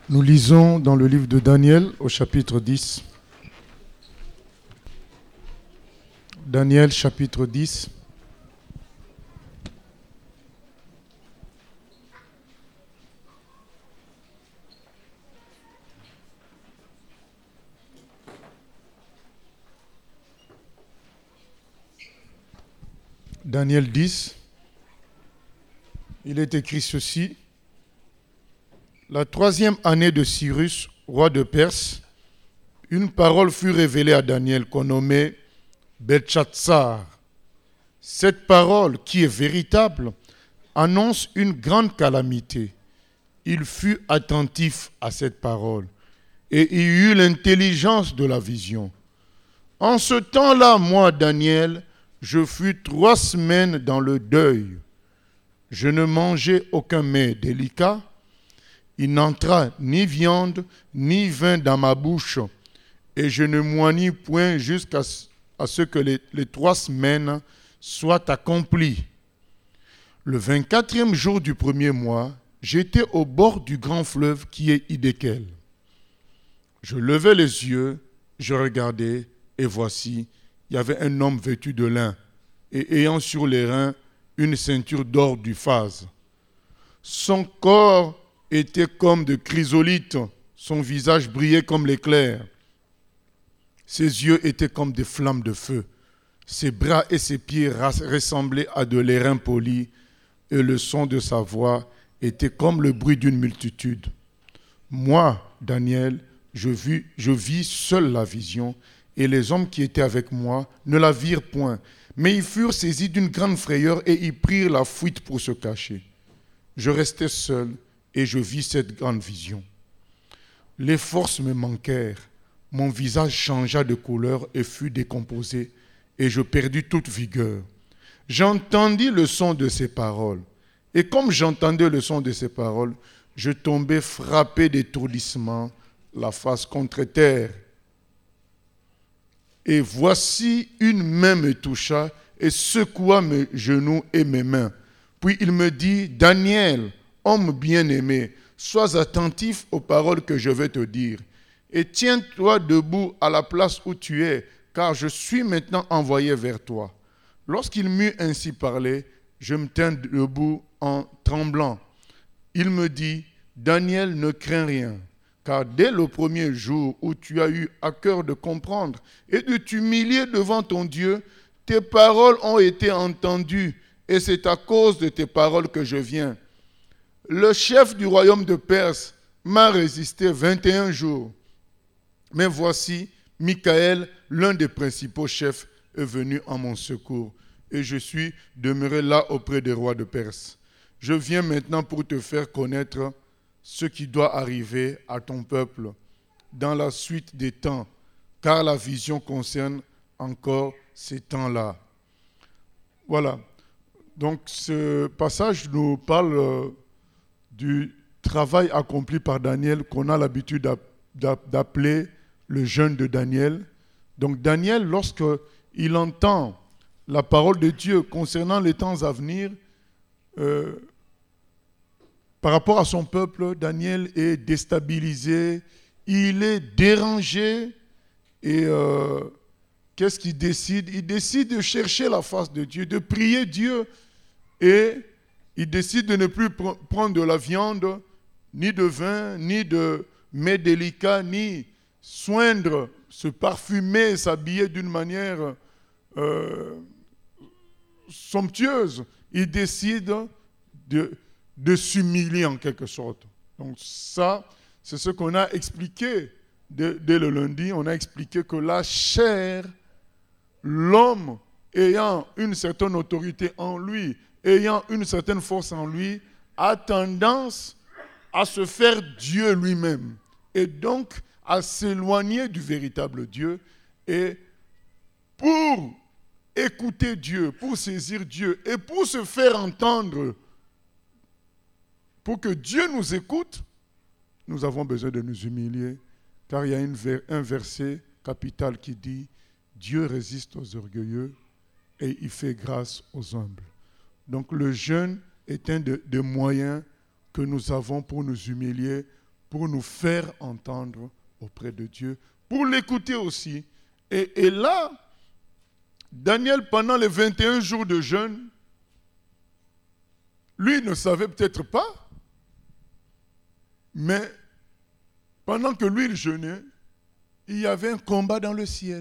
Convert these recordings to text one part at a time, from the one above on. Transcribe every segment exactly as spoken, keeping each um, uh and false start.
Nous lisons dans le livre de Daniel au chapitre dix. Daniel chapitre dix. Daniel dix, il est écrit ceci. La troisième année de Cyrus, roi de Perse, une parole fut révélée à Daniel qu'on nommait Belchatsar. Cette parole, qui est véritable, annonce une grande calamité. Il fut attentif à cette parole et il eut l'intelligence de la vision. En ce temps-là, moi, Daniel, je fus trois semaines dans le deuil. Je ne mangeai aucun mets délicat. Il n'entra ni viande ni vin dans ma bouche, et je ne moignis point jusqu'à à ce que les, les trois semaines soient accomplies. Le vingt-quatrième jour du premier mois, j'étais au bord du grand fleuve qui est Hiddekel. Je levai les yeux, je regardai, et voici, il y avait un homme vêtu de lin, et ayant sur les reins une ceinture d'or du phase. Son corps était comme de chrysolite, son visage brillait comme l'éclair. Ses yeux étaient comme des flammes de feu. Ses bras et ses pieds ressemblaient à de l'airain poli, et le son de sa voix était comme le bruit d'une multitude. Moi, Daniel, je vis, je vis seul la vision, et les hommes qui étaient avec moi ne la virent point. Mais ils furent saisis d'une grande frayeur et ils prirent la fuite pour se cacher. Je restai seul et je vis cette grande vision. Les forces me manquèrent, mon visage changea de couleur et fut décomposé, et je perdis toute vigueur. J'entendis le son de ces paroles, et comme j'entendais le son de ces paroles, je tombai frappé d'étourdissement, la face contre terre. Et voici une main me toucha et secoua mes genoux et mes mains. Puis il me dit, Daniel, homme bien-aimé, sois attentif aux paroles que je vais te dire, et tiens-toi debout à la place où tu es, car je suis maintenant envoyé vers toi. Lorsqu'il m'eut ainsi parlé, je me tins debout en tremblant. Il me dit, Daniel, ne crains rien, car dès le premier jour où tu as eu à cœur de comprendre et de t'humilier devant ton Dieu, tes paroles ont été entendues, et c'est à cause de tes paroles que je viens. Le chef du royaume de Perse m'a résisté vingt et un jours. Mais voici, Michaël, l'un des principaux chefs, est venu en mon secours, et je suis demeuré là auprès des rois de Perse. Je viens maintenant pour te faire connaître ce qui doit arriver à ton peuple dans la suite des temps, car la vision concerne encore ces temps-là. Voilà. Donc ce passage nous parle euh, du travail accompli par Daniel qu'on a l'habitude d'appeler le jeûne de Daniel. Donc Daniel, lorsqu'il entend la parole de Dieu concernant les temps à venir, euh, par rapport à son peuple, Daniel est déstabilisé, il est dérangé et euh, qu'est-ce qu'il décide? Il décide de chercher la face de Dieu, de prier Dieu et il décide de ne plus pr- prendre de la viande, ni de vin, ni de mets délicats, ni soindre, se parfumer, s'habiller d'une manière euh, somptueuse. Il décide de, de s'humilier en quelque sorte. Donc ça, c'est ce qu'on a expliqué dès, dès le lundi. On a expliqué que la chair, l'homme ayant une certaine autorité en lui, ayant une certaine force en lui, a tendance à se faire Dieu lui-même et donc à s'éloigner du véritable Dieu. Et pour écouter Dieu, pour saisir Dieu et pour se faire entendre, pour que Dieu nous écoute, nous avons besoin de nous humilier, car il y a une, un verset capital qui dit « Dieu résiste aux orgueilleux et il fait grâce aux humbles ». Donc le jeûne est un des de moyens que nous avons pour nous humilier, pour nous faire entendre auprès de Dieu, pour l'écouter aussi. Et, et là, Daniel, pendant les vingt et un jours de jeûne, lui ne savait peut-être pas, mais pendant que lui il jeûnait, il y avait un combat dans le ciel.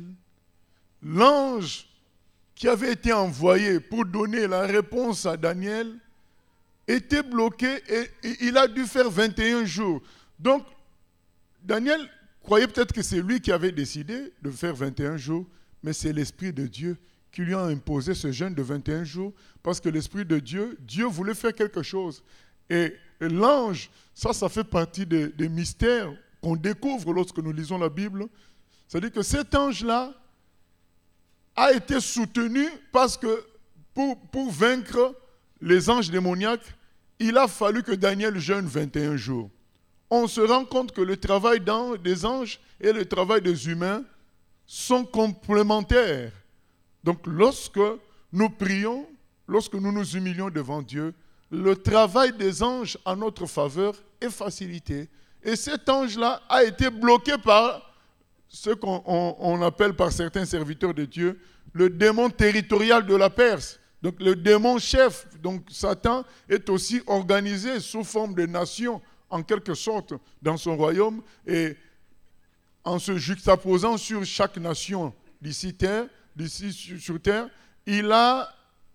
L'ange qui avait été envoyé pour donner la réponse à Daniel était bloqué et, et il a dû faire vingt et un jours. Donc, Daniel croyait peut-être que c'est lui qui avait décidé de faire vingt et un jours, mais c'est l'Esprit de Dieu qui lui a imposé ce jeûne de vingt et un jours, parce que l'Esprit de Dieu, Dieu voulait faire quelque chose. Et, et l'ange, ça, ça fait partie des, des mystères qu'on découvre lorsque nous lisons la Bible. C'est-à-dire que cet ange-là a été soutenu parce que pour, pour vaincre les anges démoniaques, il a fallu que Daniel jeûne vingt et un jours. On se rend compte que le travail des anges et le travail des humains sont complémentaires. Donc lorsque nous prions, lorsque nous nous humilions devant Dieu, le travail des anges en notre faveur est facilité. Et cet ange-là a été bloqué par ce qu'on on, on appelle par certains serviteurs de Dieu le démon territorial de la Perse. Donc le démon chef, donc Satan, est aussi organisé sous forme de nation, en quelque sorte, dans son royaume, et en se juxtaposant sur chaque nation d'ici terre, d'ici sur terre, il a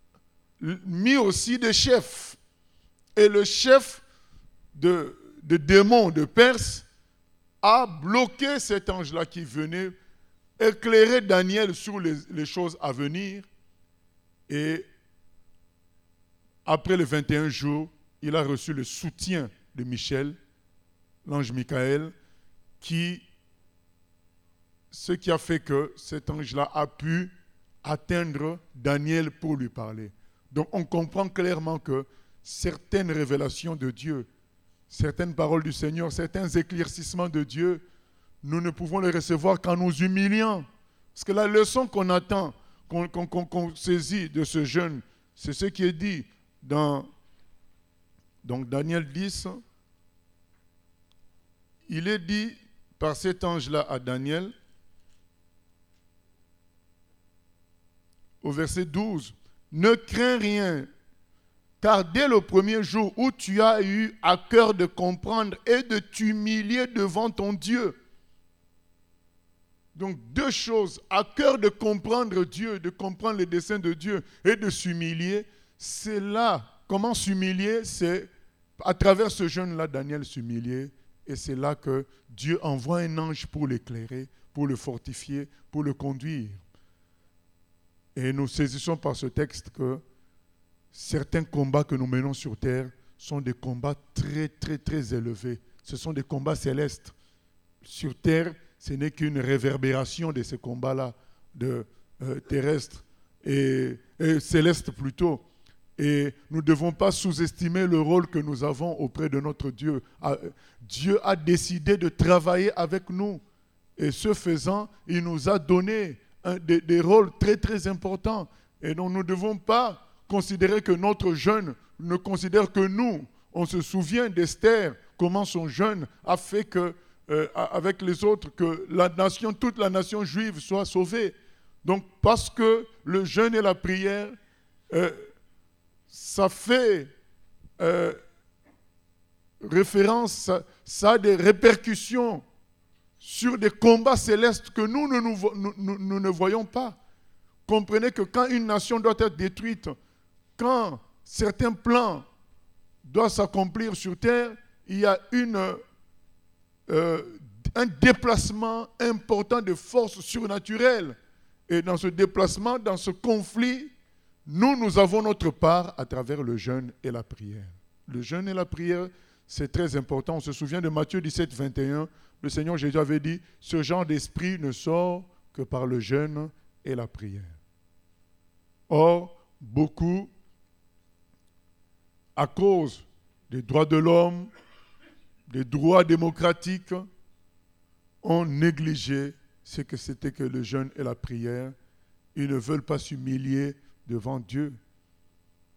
mis aussi des chefs. Et le chef de, de démons de Perse a bloqué cet ange-là qui venait éclairer Daniel sur les, les choses à venir. Et après les vingt et un jours, il a reçu le soutien de Michel, l'ange Michael, qui, ce qui a fait que cet ange-là a pu atteindre Daniel pour lui parler. Donc on comprend clairement que certaines révélations de Dieu, certaines paroles du Seigneur, certains éclaircissements de Dieu, nous ne pouvons les recevoir qu'en nous humiliant. Parce que la leçon qu'on attend, qu'on, qu'on, qu'on saisit de ce jeûne, c'est ce qui est dit dans donc Daniel dix. Il est dit par cet ange-là à Daniel, au verset douze, « Ne crains rien, car dès le premier jour où tu as eu à cœur de comprendre et de t'humilier devant ton Dieu. » Donc deux choses, à cœur de comprendre Dieu, de comprendre les desseins de Dieu et de s'humilier, c'est là, comment s'humilier, c'est à travers ce jeûne-là, Daniel s'humilier, et c'est là que Dieu envoie un ange pour l'éclairer, pour le fortifier, pour le conduire. Et nous saisissons par ce texte que certains combats que nous menons sur terre sont des combats très, très, très élevés. Ce sont des combats célestes. Sur terre, ce n'est qu'une réverbération de ces combats-là, de, euh, terrestres et, et célestes plutôt. Et nous ne devons pas sous-estimer le rôle que nous avons auprès de notre Dieu. Dieu a décidé de travailler avec nous. Et ce faisant, il nous a donné un, des, des rôles très, très importants. Et donc, nous ne devons pas considérer que notre jeûne ne considère que nous. On se souvient d'Esther, comment son jeûne a fait que, euh, avec les autres, que la nation, toute la nation juive soit sauvée. Donc, parce que le jeûne et la prière, euh, ça fait euh, référence, ça, ça a des répercussions sur des combats célestes que nous, nous, nous, nous, nous ne voyons pas. Comprenez que quand une nation doit être détruite, quand certains plans doivent s'accomplir sur terre, il y a une, euh, un déplacement important de forces surnaturelles. Et dans ce déplacement, dans ce conflit, nous, nous avons notre part à travers le jeûne et la prière. Le jeûne et la prière, c'est très important. On se souvient de Matthieu dix-sept, vingt et un. Le Seigneur Jésus avait dit, ce genre d'esprit ne sort que par le jeûne et la prière. Or, beaucoup, à cause des droits de l'homme, des droits démocratiques, ont négligé ce que c'était que le jeûne et la prière. Ils ne veulent pas s'humilier devant Dieu.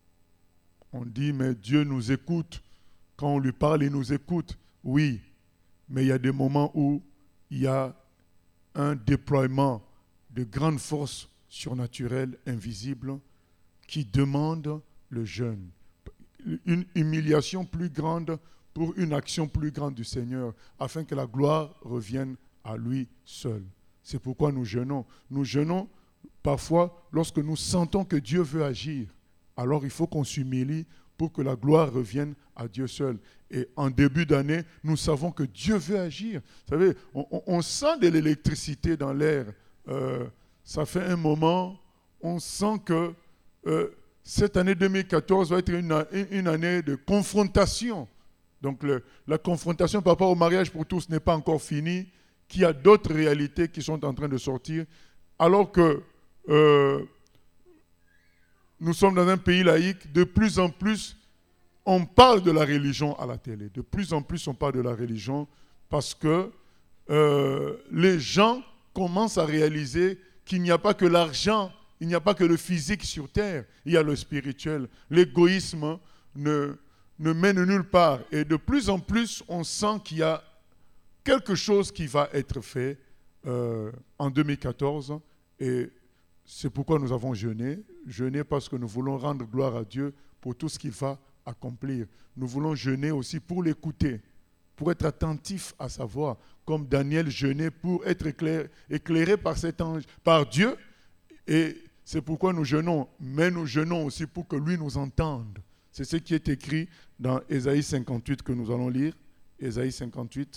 On dit, mais Dieu nous écoute. Quand on lui parle, il nous écoute. Oui, Mais il y a des moments où il y a un déploiement de grandes forces surnaturelles, invisibles, qui demandent le jeûne. Une humiliation plus grande pour une action plus grande du Seigneur, afin que la gloire revienne à lui seul. C'est pourquoi nous jeûnons. Nous jeûnons parfois lorsque nous sentons que Dieu veut agir. Alors il faut qu'on s'humilie pour que la gloire revienne à Dieu seul. Et en début d'année, nous savons que Dieu veut agir. Vous savez, on, on, on sent de l'électricité dans l'air. Euh, ça fait un moment, on sent que euh, cette année deux mille quatorze va être une, une année de confrontation. Donc le, la confrontation par rapport au mariage pour tous n'est pas encore finie, qu'il y a d'autres réalités qui sont en train de sortir, alors que euh, nous sommes dans un pays laïque, de plus en plus, on parle de la religion à la télé. De plus en plus, on parle de la religion parce que euh, les gens commencent à réaliser qu'il n'y a pas que l'argent, il n'y a pas que le physique sur terre, il y a le spirituel. L'égoïsme ne, ne mène nulle part. Et de plus en plus, on sent qu'il y a quelque chose qui va être fait euh, en deux mille quatorze. Et c'est pourquoi nous avons jeûné. Jeûné parce que nous voulons rendre gloire à Dieu pour tout ce qu'il va accomplir. Nous voulons jeûner aussi pour l'écouter, pour être attentif à sa voix, comme Daniel jeûnait pour être éclairé, éclairé par cet ange, par Dieu. Et c'est pourquoi nous jeûnons, mais nous jeûnons aussi pour que lui nous entende. C'est ce qui est écrit dans Ésaïe cinquante-huit que nous allons lire. Ésaïe cinquante-huit.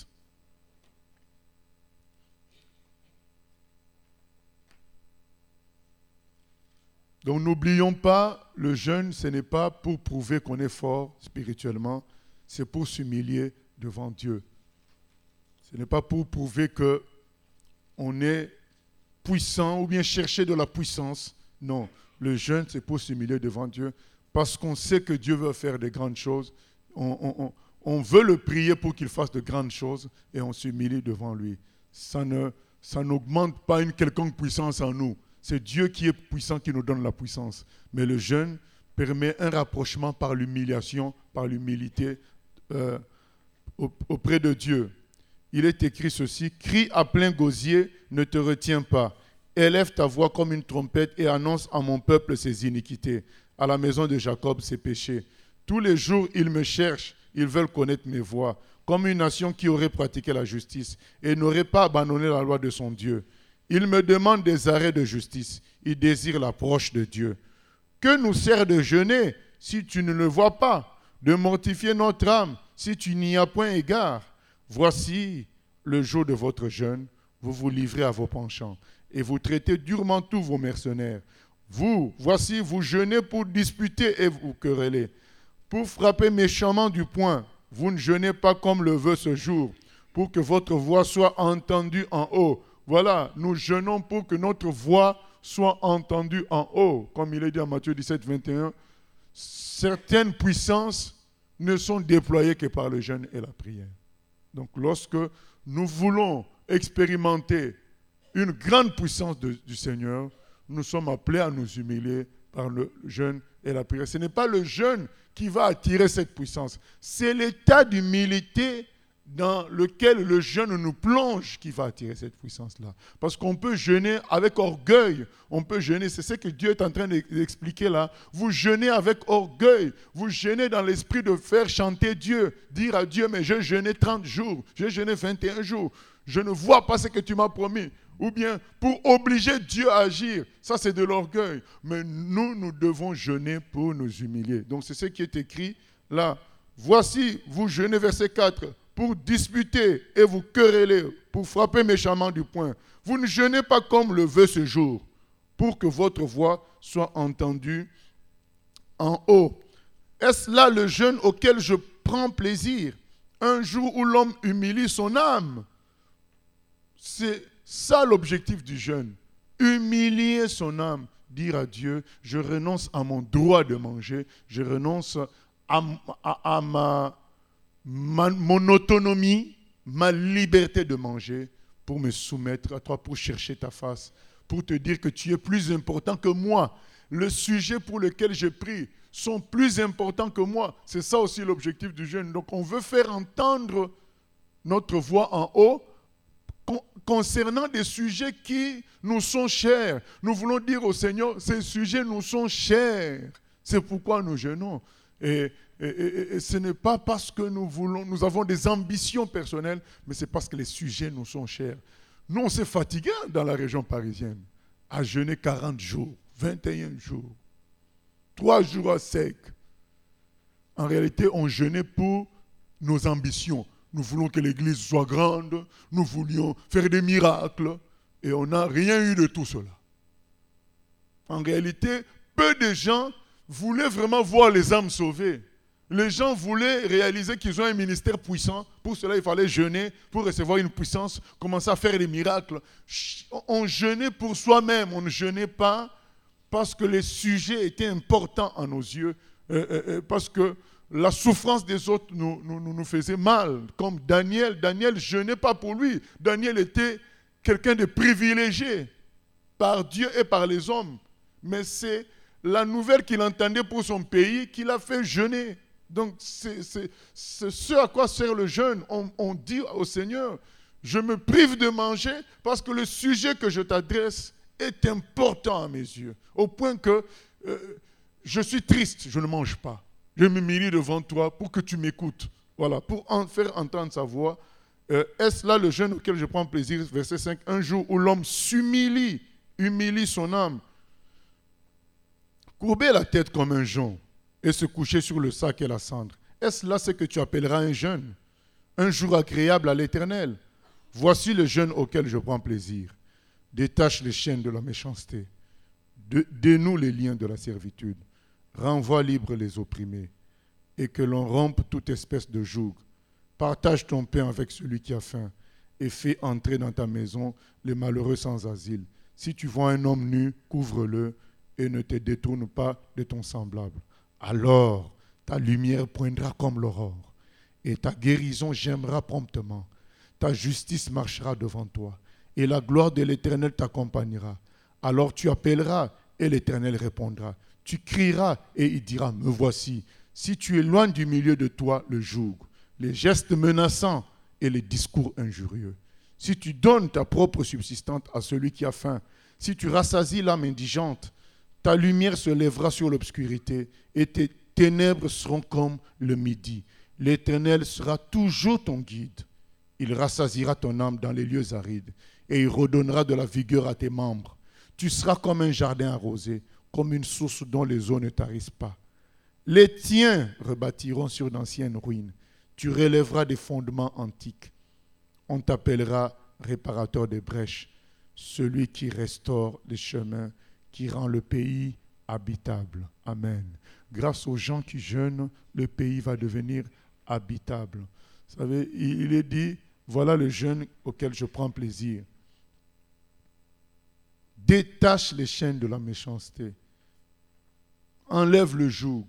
Donc n'oublions pas, le jeûne, ce n'est pas pour prouver qu'on est fort spirituellement, c'est pour s'humilier devant Dieu. Ce n'est pas pour prouver qu'on est puissant ou bien chercher de la puissance. Non, le jeûne, c'est pour s'humilier devant Dieu parce qu'on sait que Dieu veut faire de grandes choses. On, on, on veut le prier pour qu'il fasse de grandes choses et on s'humilie devant lui. Ça ne, ça n'augmente pas une quelconque puissance en nous. C'est Dieu qui est puissant qui nous donne la puissance. Mais le jeûne permet un rapprochement par l'humiliation, par l'humilité euh, auprès de Dieu. Il est écrit ceci, « Crie à plein gosier, ne te retiens pas. Élève ta voix comme une trompette et annonce à mon peuple ses iniquités, à la maison de Jacob ses péchés. Tous les jours, ils me cherchent, ils veulent connaître mes voies, comme une nation qui aurait pratiqué la justice et n'aurait pas abandonné la loi de son Dieu. Ils me demandent des arrêts de justice. Ils désirent l'approche de Dieu. Que nous sert de jeûner si tu ne le vois pas, de mortifier notre âme si tu n'y as point égard? Voici le jour de votre jeûne, vous vous livrez à vos penchants et vous traitez durement tous vos mercenaires. Vous, voici, vous jeûnez pour disputer et vous quereller, pour frapper méchamment du poing. Vous ne jeûnez pas comme le veut ce jour, pour que votre voix soit entendue en haut. Voilà, nous jeûnons pour que notre voix soit entendue en haut. Comme il est dit en Matthieu dix-sept, vingt et un, certaines puissances ne sont déployées que par le jeûne et la prière. Donc lorsque nous voulons expérimenter une grande puissance de, du Seigneur, nous sommes appelés à nous humilier par le jeûne et la prière. Ce n'est pas le jeûne qui va attirer cette puissance, c'est l'état d'humilité dans lequel le jeûne nous plonge qui va attirer cette puissance-là. Parce qu'on peut jeûner avec orgueil. On peut jeûner, c'est ce que Dieu est en train d'expliquer là. Vous jeûnez avec orgueil. Vous jeûnez dans l'esprit de faire chanter Dieu. Dire à Dieu, mais j'ai jeûné trente jours. J'ai jeûné vingt et un jours. Je ne vois pas ce que tu m'as promis. Ou bien pour obliger Dieu à agir. Ça, c'est de l'orgueil. Mais nous, nous devons jeûner pour nous humilier. Donc, c'est ce qui est écrit là. Voici, vous jeûnez, verset quatre. Pour disputer et vous quereller, pour frapper méchamment du poing. Vous ne jeûnez pas comme le veut ce jour, pour que votre voix soit entendue en haut. Est-ce là le jeûne auquel je prends plaisir? Un jour où l'homme humilie son âme. C'est ça l'objectif du jeûne. Humilier son âme. Dire à Dieu, je renonce à mon droit de manger, je renonce à, à, à ma... Ma, mon autonomie, ma liberté de manger pour me soumettre à toi, pour chercher ta face, pour te dire que tu es plus important que moi. Le sujet pour lequel je prie sont plus importants que moi. C'est ça aussi l'objectif du jeûne. Donc on veut faire entendre notre voix en haut con- concernant des sujets qui nous sont chers. Nous voulons dire au Seigneur, ces sujets nous sont chers. C'est pourquoi nous jeûnons. Et, et, et, et ce n'est pas parce que nous, voulons, nous avons des ambitions personnelles, mais c'est parce que les sujets nous sont chers. Nous, on s'est fatigués dans la région parisienne à jeûner quarante jours, vingt et un jours, trois jours à sec. En réalité, on jeûnait pour nos ambitions. Nous voulons que l'Église soit grande, nous voulions faire des miracles, et on n'a rien eu de tout cela. En réalité, peu de gens voulaient vraiment voir les âmes sauvées. Les gens voulaient réaliser qu'ils ont un ministère puissant. Pour cela, il fallait jeûner pour recevoir une puissance, commencer à faire des miracles. On jeûnait pour soi-même, on ne jeûnait pas parce que les sujets étaient importants à nos yeux, euh, euh, parce que la souffrance des autres nous, nous, nous faisait mal. Comme Daniel, Daniel jeûnait pas pour lui. Daniel était quelqu'un de privilégié par Dieu et par les hommes. Mais c'est la nouvelle qu'il entendait pour son pays qui l'a fait jeûner. Donc c'est, c'est, c'est ce à quoi sert le jeûne. On, on dit au Seigneur, je me prive de manger parce que le sujet que je t'adresse est important à mes yeux. Au point que euh, je suis triste, je ne mange pas. Je m'humilie devant toi pour que tu m'écoutes. Voilà, pour en faire entendre sa voix. Euh, est-ce là le jeûne auquel je prends plaisir? Verset cinq. Un jour où l'homme s'humilie, humilie son âme. Courber la tête comme un jonc et se coucher sur le sac et la cendre. Est-ce là ce que tu appelleras un jeûne? Un jour agréable à l'Éternel. Voici le jeûne auquel je prends plaisir. Détache les chaînes de la méchanceté. De, dénoue les liens de la servitude. Renvoie libre les opprimés. Et que l'on rompe toute espèce de joug. Partage ton pain avec celui qui a faim. Et fais entrer dans ta maison les malheureux sans asile. Si tu vois un homme nu, couvre-le et ne te détourne pas de ton semblable. Alors ta lumière poindra comme l'aurore, et ta guérison gênera promptement. Ta justice marchera devant toi, et la gloire de l'Éternel t'accompagnera. Alors tu appelleras, et l'Éternel répondra. Tu crieras, et il dira, me voici. Si tu éloignes du milieu de toi le joug, les gestes menaçants et les discours injurieux. Si tu donnes ta propre subsistance à celui qui a faim, si tu rassasies l'âme indigente, ta lumière se lèvera sur l'obscurité et tes ténèbres seront comme le midi. L'Éternel sera toujours ton guide. Il rassasiera ton âme dans les lieux arides et il redonnera de la vigueur à tes membres. Tu seras comme un jardin arrosé, comme une source dont les eaux ne tarissent pas. Les tiens rebâtiront sur d'anciennes ruines. Tu relèveras des fondements antiques. On t'appellera réparateur des brèches, celui qui restaure les chemins, qui rend le pays habitable. Amen. Grâce aux gens qui jeûnent, le pays va devenir habitable. Vous savez, il est dit, voilà le jeûne auquel je prends plaisir. Détache les chaînes de la méchanceté. Enlève le joug.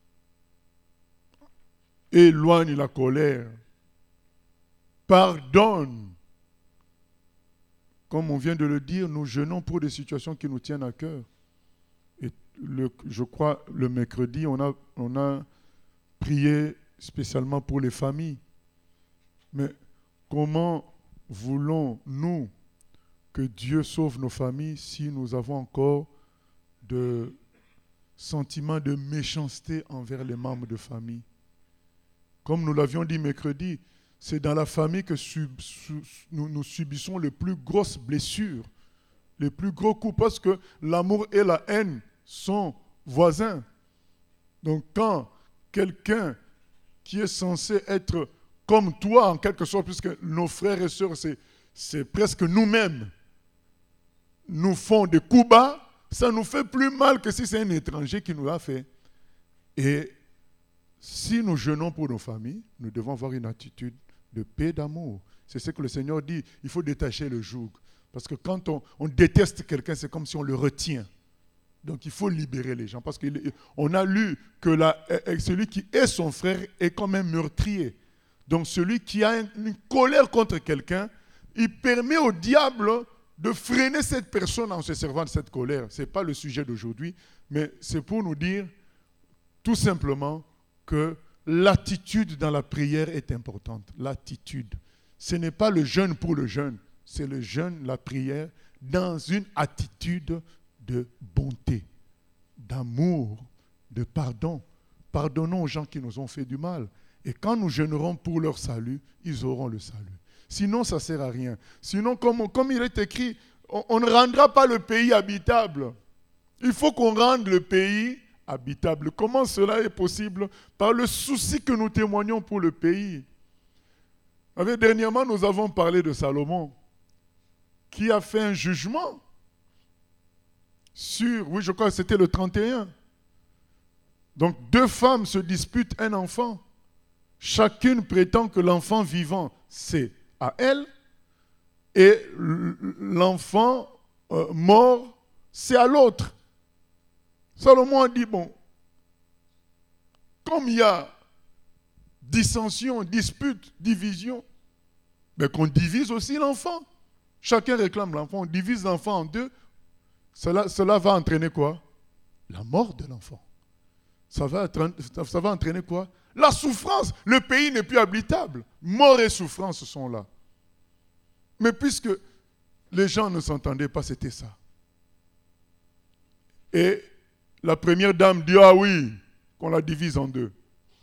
Éloigne la colère. Pardonne. Comme on vient de le dire, nous jeûnons pour des situations qui nous tiennent à cœur. Et le, je crois, le mercredi, on a, on a prié spécialement pour les familles. Mais comment voulons-nous que Dieu sauve nos familles si nous avons encore de sentiments de méchanceté envers les membres de famille? Comme nous l'avions dit mercredi, c'est dans la famille que sub, sub, nous, nous subissons les plus grosses blessures, les plus gros coups, parce que l'amour et la haine sont voisins. Donc quand quelqu'un qui est censé être comme toi, en quelque sorte, puisque nos frères et sœurs, c'est, c'est presque nous-mêmes, nous font des coups bas, ça nous fait plus mal que si c'est un étranger qui nous l'a fait. Et si nous jeûnons pour nos familles, nous devons avoir une attitude de paix, d'amour. C'est ce que le Seigneur dit, il faut détacher le joug. Parce que quand on, on déteste quelqu'un, c'est comme si on le retient. Donc il faut libérer les gens. Parce qu'on a lu que la, celui qui est son frère est comme un meurtrier. Donc celui qui a une colère contre quelqu'un, il permet au diable de freiner cette personne en se servant de cette colère. Ce n'est pas le sujet d'aujourd'hui, mais c'est pour nous dire tout simplement que l'attitude dans la prière est importante. L'attitude. ce n'est pas le jeûne pour le jeûne, c'est le jeûne, la prière, dans une attitude de bonté, d'amour, de pardon. Pardonnons aux gens qui nous ont fait du mal. Et quand nous jeûnerons pour leur salut, ils auront le salut. Sinon, ça ne sert à rien. Sinon, comme, comme il est écrit, on, on ne rendra pas le pays habitable. Il faut qu'on rende le pays habitable. Comment cela est possible? Par le souci que nous témoignons pour le pays. Avec, dernièrement, nous avons parlé de Salomon, qui a fait un jugement sur, oui, je crois que c'était le trente et un. Donc, deux femmes se disputent un enfant. Chacune prétend que l'enfant vivant, c'est à elle, et l'enfant euh, mort, c'est à l'autre. Salomon a dit, bon, comme il y a dissension, dispute, division, mais qu'on divise aussi l'enfant. Chacun réclame l'enfant, on divise l'enfant en deux. Cela, cela va entraîner quoi? La mort de l'enfant. Ça va, ça va entraîner quoi? La souffrance. Le pays n'est plus habitable. Mort et souffrance sont là. Mais puisque les gens ne s'entendaient pas, c'était ça. Et la première dame dit, ah oui, qu'on la divise en deux.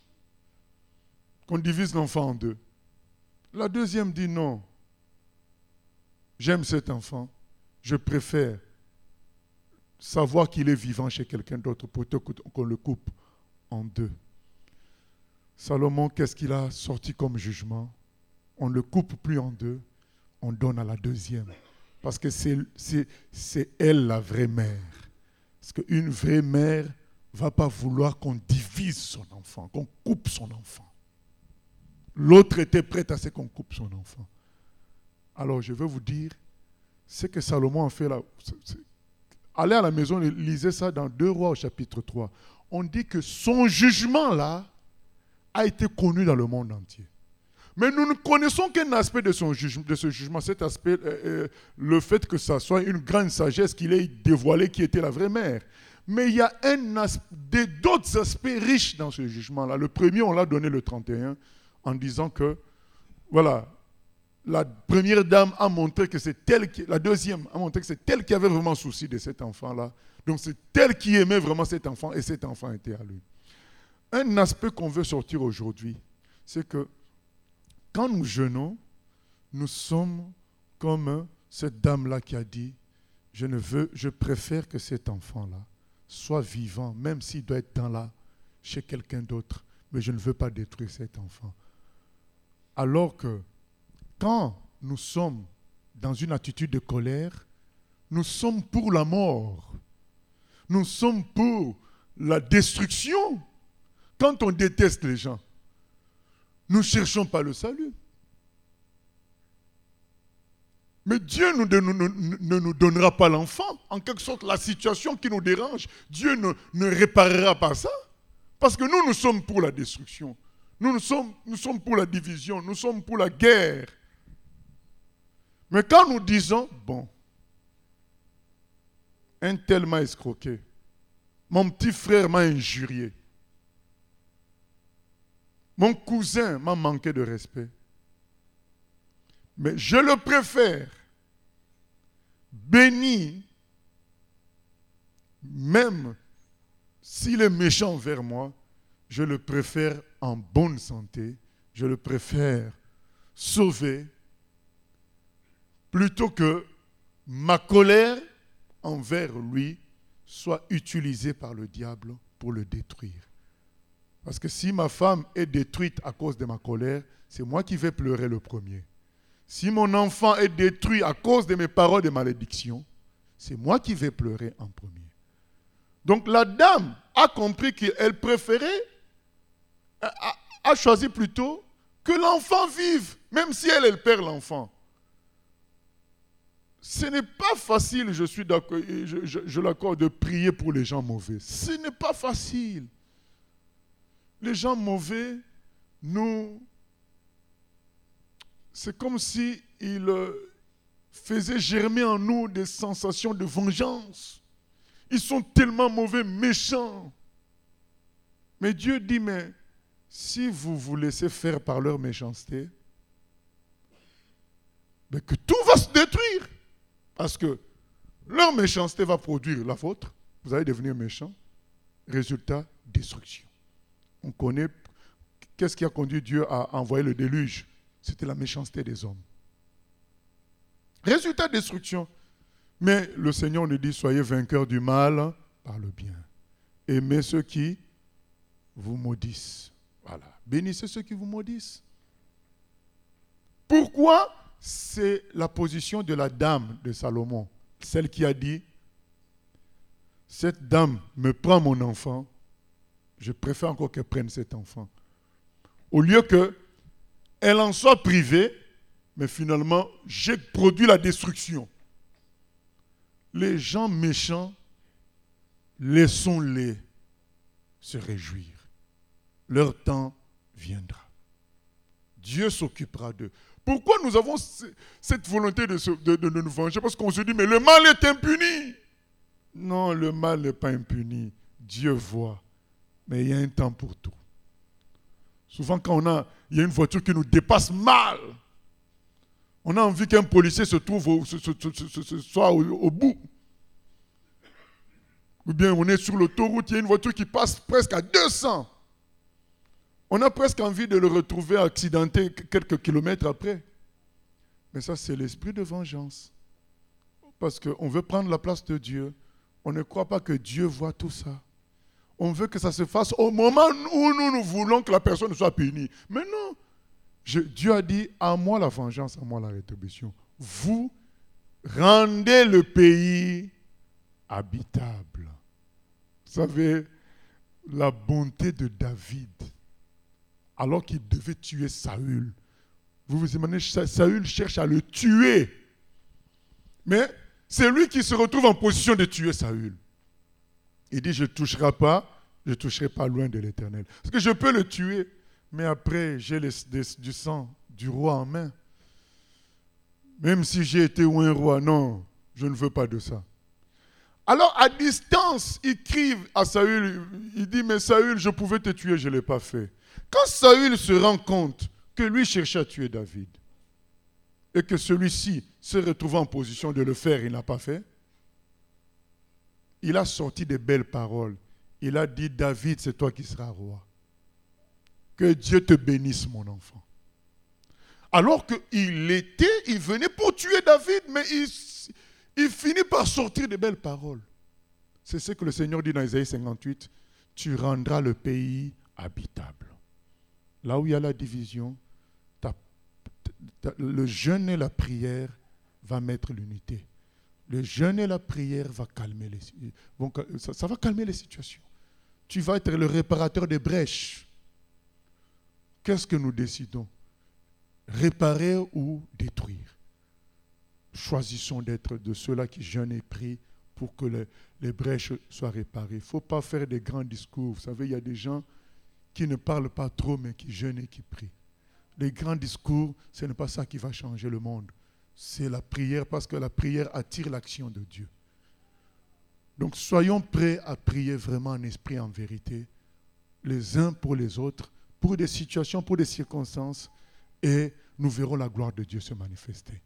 Qu'on divise l'enfant en deux. La deuxième dit, non, j'aime cet enfant, je préfère savoir qu'il est vivant chez quelqu'un d'autre plutôt qu'on le coupe en deux. Salomon, qu'est-ce qu'il a sorti comme jugement? On ne le coupe plus en deux, on donne à la deuxième. Parce que c'est, c'est, c'est elle la vraie mère. Parce qu'une vraie mère ne va pas vouloir qu'on divise son enfant, qu'on coupe son enfant. L'autre était prête à ce qu'on coupe son enfant. Alors je veux vous dire, ce que Salomon a fait là, c'est, c'est, allez à la maison et lisez ça dans deux Rois au chapitre trois. On dit que son jugement là a été connu dans le monde entier. Mais nous ne connaissons qu'un aspect de, son jugement, de ce jugement, cet aspect, euh, euh, le fait que ça soit une grande sagesse qu'il ait dévoilé qui était la vraie mère. Mais il y a un aspect, d'autres aspects riches dans ce jugement-là. Le premier, on l'a donné le trente et un, en disant que, voilà, la première dame a montré que c'est elle qui, la deuxième a montré que c'est elle qui avait vraiment souci de cet enfant-là. Donc c'est elle qui aimait vraiment cet enfant et cet enfant était à lui. Un aspect qu'on veut sortir aujourd'hui, c'est que quand nous jeûnons, nous sommes comme cette dame-là qui a dit, je ne veux, je préfère que cet enfant-là soit vivant, même s'il doit être dans la, chez quelqu'un d'autre, mais je ne veux pas détruire cet enfant. Alors que quand nous sommes dans une attitude de colère, nous sommes pour la mort. Nous sommes pour la destruction. Quand on déteste les gens, nous ne cherchons pas le salut. Mais Dieu nous, ne, ne, ne nous donnera pas l'enfant. En quelque sorte, la situation qui nous dérange, Dieu ne, ne réparera pas ça. Parce que nous, nous sommes pour la destruction. Nous, nous, sommes, nous sommes pour la division. Nous sommes pour la guerre. Mais quand nous disons, bon, un tel m'a escroqué, mon petit frère m'a injurié, mon cousin m'a manqué de respect, mais je le préfère béni, même s'il est méchant vers moi, je le préfère en bonne santé, je le préfère sauvé, plutôt que ma colère envers lui soit utilisée par le diable pour le détruire. Parce que si ma femme est détruite à cause de ma colère, c'est moi qui vais pleurer le premier. Si mon enfant est détruit à cause de mes paroles de malédiction, c'est moi qui vais pleurer en premier. Donc la dame a compris qu'elle préférait, a, a choisi plutôt que l'enfant vive, même si elle, elle perd l'enfant. Ce n'est pas facile, je suis d'accord, je, je, je l'accorde, de prier pour les gens mauvais. Ce n'est pas facile. Les gens mauvais, nous, c'est comme s'ils faisaient germer en nous des sensations de vengeance. Ils sont tellement mauvais, méchants. Mais Dieu dit, mais si vous vous laissez faire par leur méchanceté, mais que tout va se détruire. Parce que leur méchanceté va produire la vôtre. Vous allez devenir méchant. Résultat, destruction. On connaît qu'est-ce qui a conduit Dieu à envoyer le déluge. C'était la méchanceté des hommes. Résultat, destruction. Mais le Seigneur nous dit, soyez vainqueurs du mal par le bien. Aimez ceux qui vous maudissent. Voilà. Bénissez ceux qui vous maudissent. Pourquoi? C'est la position de la dame de Salomon. Celle qui a dit, cette dame me prend mon enfant, je préfère encore qu'elle prenne cet enfant. Au lieu qu'elle en soit privée, mais finalement, j'ai produit la destruction. Les gens méchants, laissons-les se réjouir. Leur temps viendra. Dieu s'occupera d'eux. Pourquoi nous avons cette volonté de, se, de, de, de nous venger? Parce qu'on se dit, mais le mal est impuni. Non, le mal n'est pas impuni. Dieu voit. Mais il y a un temps pour tout. Souvent, quand on a, il y a une voiture qui nous dépasse mal, on a envie qu'un policier se trouve au, se, se, se, se, soit au, au bout. Ou bien on est sur l'autoroute, il y a une voiture qui passe presque à deux cents. On a presque envie de le retrouver accidenté quelques kilomètres après. Mais ça, c'est l'esprit de vengeance. Parce qu'on veut prendre la place de Dieu. On ne croit pas que Dieu voit tout ça. On veut que ça se fasse au moment où nous, nous voulons que la personne soit punie. Mais non. Je, Dieu a dit, à moi la vengeance, à moi la rétribution. Vous rendez le pays habitable. Vous savez, la bonté de David, alors qu'il devait tuer Saül. Vous vous imaginez, Saül cherche à le tuer. Mais c'est lui qui se retrouve en position de tuer Saül. Il dit, je ne toucherai pas, je ne toucherai pas loin de l'Éternel. Parce que je peux le tuer, mais après, j'ai les, des, du sang du roi en main. Même si j'ai été ou un roi, non, je ne veux pas de ça. Alors, à distance, il crie à Saül, il dit, mais Saül, je pouvais te tuer, je ne l'ai pas fait. Quand Saül se rend compte que lui cherchait à tuer David, et que celui-ci se retrouve en position de le faire, il n'a pas fait, il a sorti des belles paroles. Il a dit, David, c'est toi qui seras roi. Que Dieu te bénisse, mon enfant. Alors qu'il était, il venait pour tuer David, mais il, il finit par sortir des belles paroles. C'est ce que le Seigneur dit dans Isaïe cinquante-huit. Tu rendras le pays habitable. Là où il y a la division, ta, ta, le jeûne et la prière va mettre l'unité. Le jeûne et la prière va calmer les, vont, ça, ça va calmer les situations. Tu vas être le réparateur des brèches. Qu'est-ce que nous décidons? Réparer ou détruire? Choisissons d'être de ceux-là qui jeûnent et prient pour que les, les brèches soient réparées. Il ne faut pas faire des grands discours. Vous savez, il y a des gens qui ne parlent pas trop, mais qui jeûnent et qui prient. Les grands discours, ce n'est pas ça qui va changer le monde. C'est la prière, parce que la prière attire l'action de Dieu. Donc soyons prêts à prier vraiment en esprit, en vérité, les uns pour les autres, pour des situations, pour des circonstances, et nous verrons la gloire de Dieu se manifester.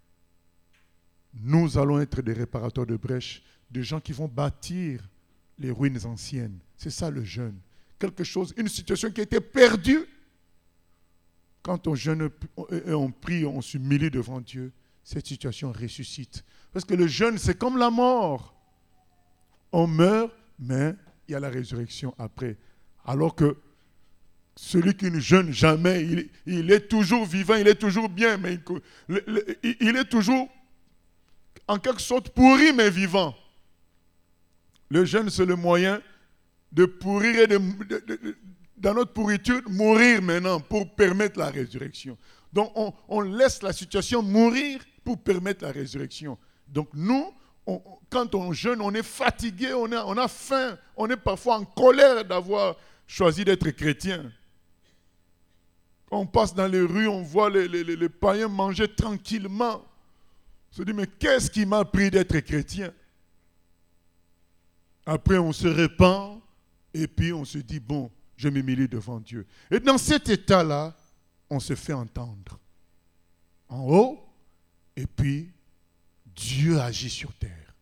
Nous allons être des réparateurs de brèches, des gens qui vont bâtir les ruines anciennes. C'est ça le jeûne. Quelque chose, une situation qui a été perdue. Quand on jeûne et on prie, on s'humilie devant Dieu, cette situation ressuscite. Parce que le jeûne, c'est comme la mort. On meurt, mais il y a la résurrection après. Alors que celui qui ne jeûne jamais, il, il est toujours vivant, il est toujours bien, mais il, il, il est toujours en quelque sorte pourri, mais vivant. Le jeûne, c'est le moyen de pourrir et de, de, de, de dans notre pourriture, mourir maintenant pour permettre la résurrection. Donc, on, on laisse la situation mourir pour permettre la résurrection. Donc, nous, on, quand on jeûne, on est fatigué, on a, on a faim, on est parfois en colère d'avoir choisi d'être chrétien. On passe dans les rues, on voit les, les, les païens manger tranquillement. On se dit, mais qu'est-ce qui m'a pris d'être chrétien? Après, on se répand et puis on se dit, bon, je m'humilie devant Dieu. Et dans cet état-là, on se fait entendre. En haut et puis Dieu agit sur terre.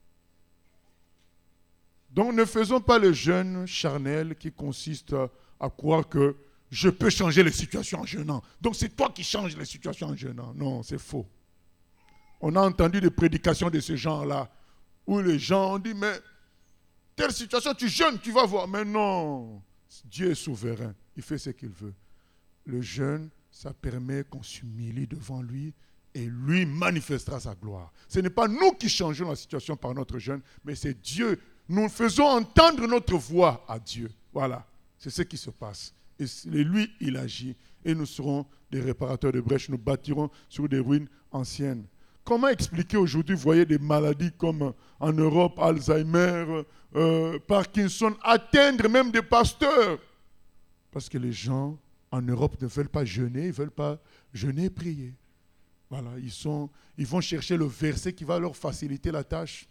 Donc ne faisons pas le jeûne charnel qui consiste à, à croire que je peux changer les situations en jeûnant. Donc c'est toi qui changes les situations en jeûnant. Non, c'est faux. On a entendu des prédications de ce genre-là, où les gens ont dit, mais telle situation, tu jeûnes, tu vas voir. Mais non, Dieu est souverain, il fait ce qu'il veut. Le jeûne, ça permet qu'on s'humilie devant lui et lui manifestera sa gloire. Ce n'est pas nous qui changeons la situation par notre jeûne, mais c'est Dieu. Nous faisons entendre notre voix à Dieu. Voilà, c'est ce qui se passe. Et lui, il agit. Et nous serons des réparateurs de brèches. Nous bâtirons sur des ruines anciennes. Comment expliquer aujourd'hui, vous voyez, des maladies comme en Europe, Alzheimer, euh, Parkinson, atteindre même des pasteurs? Parce que les gens en Europe ne veulent pas jeûner, ils ne veulent pas jeûner et prier. Voilà, ils, sont, ils vont chercher le verset qui va leur faciliter la tâche.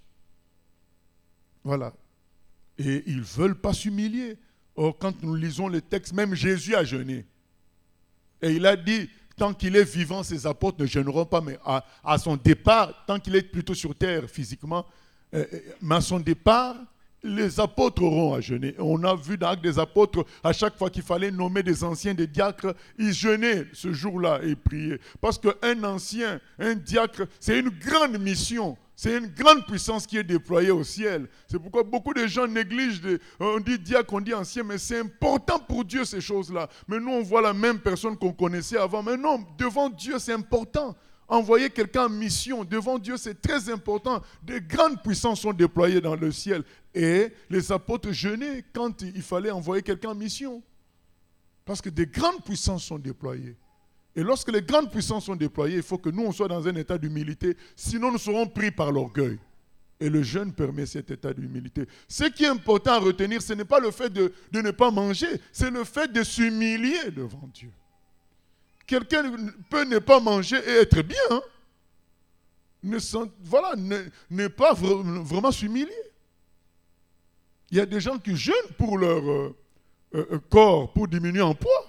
Voilà. Et ils ne veulent pas s'humilier. Or, quand nous lisons les textes, même Jésus a jeûné. Et il a dit, tant qu'il est vivant, ses apôtres ne jeûneront pas, mais à, à son départ, tant qu'il est plutôt sur terre physiquement, euh, mais à son départ, les apôtres auront à jeûner. On a vu dans l'Acte des apôtres, à chaque fois qu'il fallait nommer des anciens, des diacres, ils jeûnaient ce jour-là et priaient. Parce qu'un ancien, un diacre, c'est une grande mission. C'est une grande puissance qui est déployée au ciel. C'est pourquoi beaucoup de gens négligent, de, on dit diacre, on dit ancien, mais c'est important pour Dieu ces choses-là. Mais nous, on voit la même personne qu'on connaissait avant. Mais non, devant Dieu, c'est important. Envoyer quelqu'un en mission, devant Dieu, c'est très important. De grandes puissances sont déployées dans le ciel. Et les apôtres jeûnaient quand il fallait envoyer quelqu'un en mission. Parce que des grandes puissances sont déployées. Et lorsque les grandes puissances sont déployées, il faut que nous, on soit dans un état d'humilité. Sinon, nous serons pris par l'orgueil. Et le jeûne permet cet état d'humilité. Ce qui est important à retenir, ce n'est pas le fait de, de ne pas manger, c'est le fait de s'humilier devant Dieu. Quelqu'un peut ne pas manger et être bien. Hein? Ne sent, voilà, ne, ne pas vra- vraiment s'humilier. Il y a des gens qui jeûnent pour leur euh, euh, corps, pour diminuer en poids.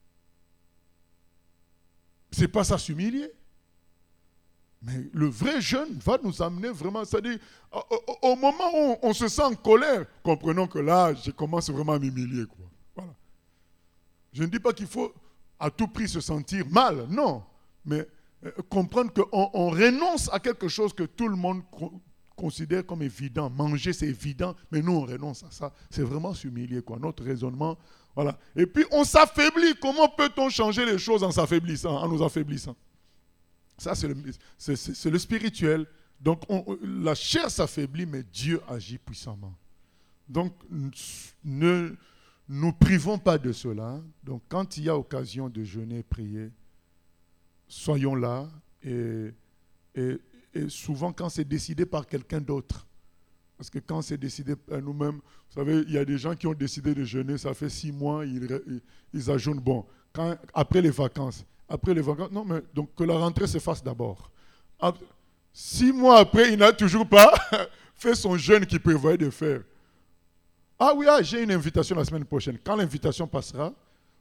Ce n'est pas ça s'humilier. Mais le vrai jeûne va nous amener vraiment, c'est-à-dire, au, au, au moment où on se sent en colère, comprenons que là, je commence vraiment à m'humilier. Quoi. Voilà. Je ne dis pas qu'il faut à tout prix se sentir mal, non. Mais euh, comprendre qu'on on renonce à quelque chose que tout le monde co- considère comme évident. Manger, c'est évident, mais nous, on renonce à ça. C'est vraiment s'humilier, quoi. Notre raisonnement, voilà. Et puis, on s'affaiblit. Comment peut-on changer les choses en s'affaiblissant, en nous affaiblissant? Ça, c'est le, c'est, c'est, c'est le spirituel. Donc, on, la chair s'affaiblit, mais Dieu agit puissamment. Donc, ne nous privons pas de cela. Donc, quand il y a occasion de jeûner et prier, soyons là. Et, et, et souvent, quand c'est décidé par quelqu'un d'autre, parce que quand c'est décidé par nous-mêmes, vous savez, il y a des gens qui ont décidé de jeûner, ça fait six mois, ils, ils, ils ajournent, bon, quand, après les vacances. Après les vacances, non, mais donc que la rentrée se fasse d'abord. Après, six mois après, il n'a toujours pas fait son jeûne qu'il prévoyait de faire. Ah oui, ah, j'ai une invitation la semaine prochaine. Quand l'invitation passera,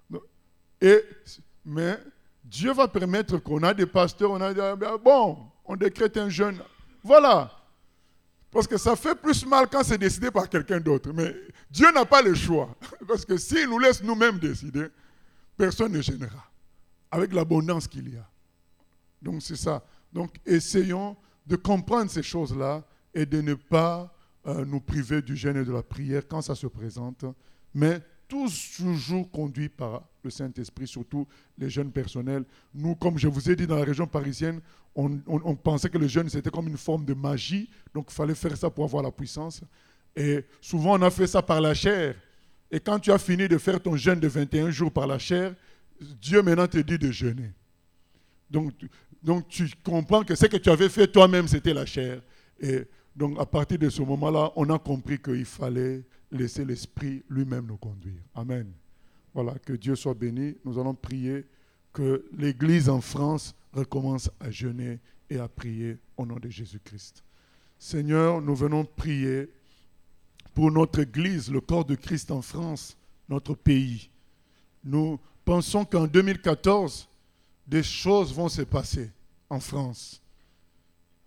et, mais Dieu va permettre qu'on a des pasteurs, on a des, bon, on décrète un jeûne. Voilà. Parce que ça fait plus mal quand c'est décidé par quelqu'un d'autre. Mais Dieu n'a pas le choix. Parce que s'il nous laisse nous-mêmes décider, personne ne gênera. Avec l'abondance qu'il y a. Donc c'est ça. Donc essayons de comprendre ces choses-là et de ne pas euh, nous priver du jeûne et de la prière quand ça se présente. Mais tous toujours conduits par le Saint-Esprit, surtout les jeunes personnels. Nous, comme je vous ai dit, dans la région parisienne, on, on, on pensait que le jeûne, c'était comme une forme de magie. Donc, il fallait faire ça pour avoir la puissance. Et souvent, on a fait ça par la chair. Et quand tu as fini de faire ton jeûne de vingt et un jours par la chair, Dieu maintenant te dit de jeûner. Donc, donc, tu comprends que ce que tu avais fait toi-même, c'était la chair. Et donc, à partir de ce moment-là, on a compris qu'il fallait laisser l'Esprit lui-même nous conduire. Amen. Voilà, que Dieu soit béni. Nous allons prier que l'Église en France recommence à jeûner et à prier au nom de Jésus-Christ. Seigneur, nous venons prier pour notre Église, le corps de Christ en France, notre pays. Nous pensons qu'en deux mille quatorze, des choses vont se passer en France.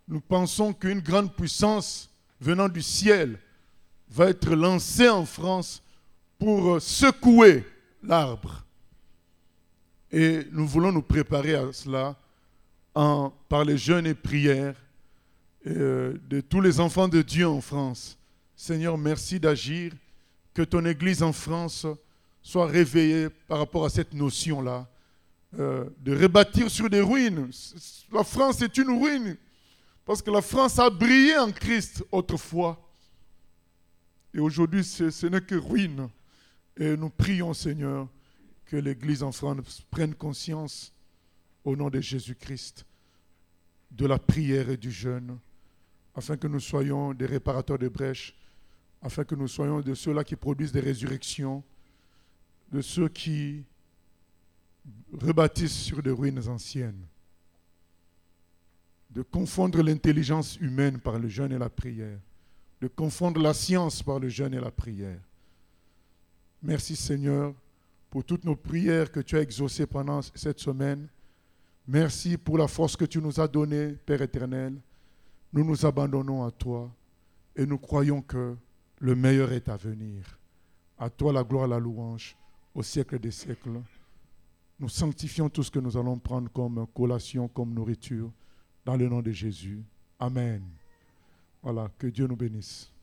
nous pensons qu'une grande puissance venant du ciel va être lancée en France pour secouer l'arbre. Et nous voulons nous préparer à cela en, par les jeûnes et prières euh, de tous les enfants de Dieu en France. Seigneur, merci d'agir, que ton Église en France soit réveillée par rapport à cette notion-là, euh, de rebâtir sur des ruines. La France est une ruine, parce que la France a brillé en Christ autrefois. Et aujourd'hui, ce, ce n'est que ruine. Et nous prions, Seigneur, que l'Église en France prenne conscience, au nom de Jésus-Christ, de la prière et du jeûne, afin que nous soyons des réparateurs de brèches, afin que nous soyons de ceux-là qui produisent des résurrections, de ceux qui rebâtissent sur des ruines anciennes, de confondre l'intelligence humaine par le jeûne et la prière, de confondre la science par le jeûne et la prière. Merci Seigneur pour toutes nos prières que tu as exaucées pendant cette semaine. Merci pour la force que tu nous as donnée, Père éternel. Nous nous abandonnons à toi et nous croyons que le meilleur est à venir. À toi la gloire et la louange au siècle des siècles. Nous sanctifions tout ce que nous allons prendre comme collation, comme nourriture, dans le nom de Jésus. Amen. Voilà, que Dieu nous bénisse.